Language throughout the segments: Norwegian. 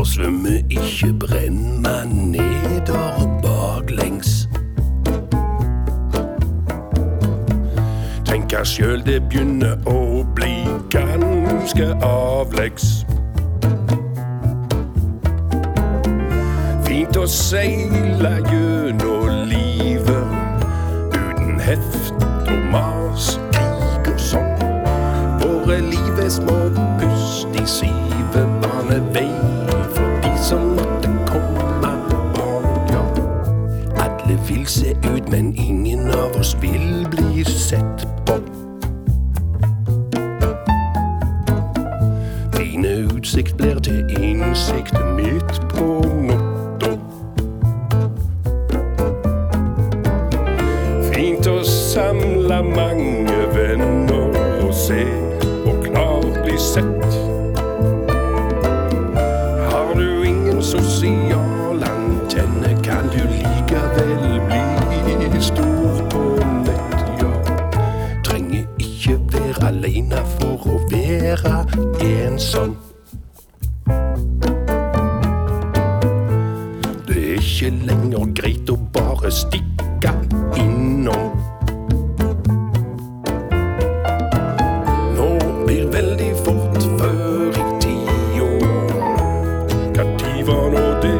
svømme, ikke brenn meg neder baklengs. Tenker selv det begynner å bli ganske avleggs. Fint å seile gjennom livet uten heft og mas, krig og sånn. Våre liv små pust i sive, banevei for de som måtte komme bak, ja. Alle vil se ut, men ingen av oss vil bli sett på. Dine utsikt blir til innsikt midt på natta. Fint å samle mange venner og se og klart bli sett. Har du ingen sosial antenne, kan du likevel bli stor på nett, ja. Trenger ikke være alene for å være ensom. Det er ikke lenger greit å bare stikke innom. Nå blir veldig fort før i tida. Hva tid var nå det?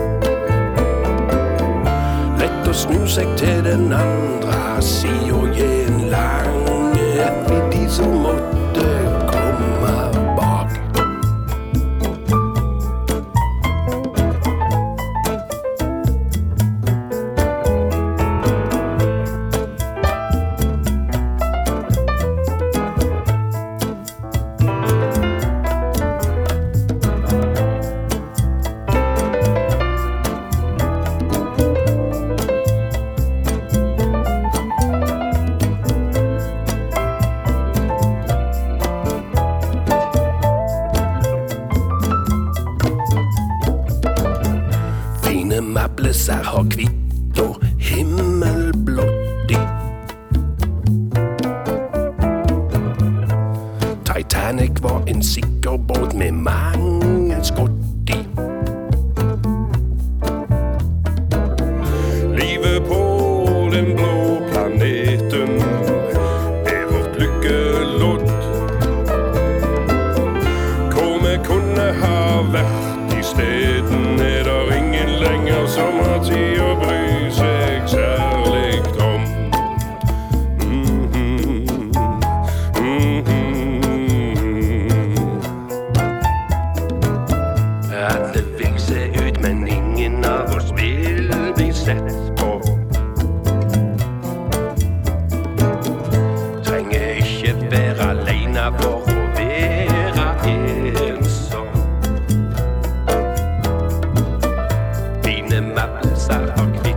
Lett å snu seg til den andre siden og gi en lang etter de som måtte komme bak. Mapleser har kvitt og himmelblått i. Titanic var en sikker båt med mange skott i. Livet på den blå planeten er vårt lykkelodd. Hvor vi kunne ha vært i steden, er der ingen lenger som har tid å bry seg særlig om. Alle vil se ut, men ingen av oss vil bli sett på. Trenger ikke være alene for å være ensom. Dine mapleser har kvitt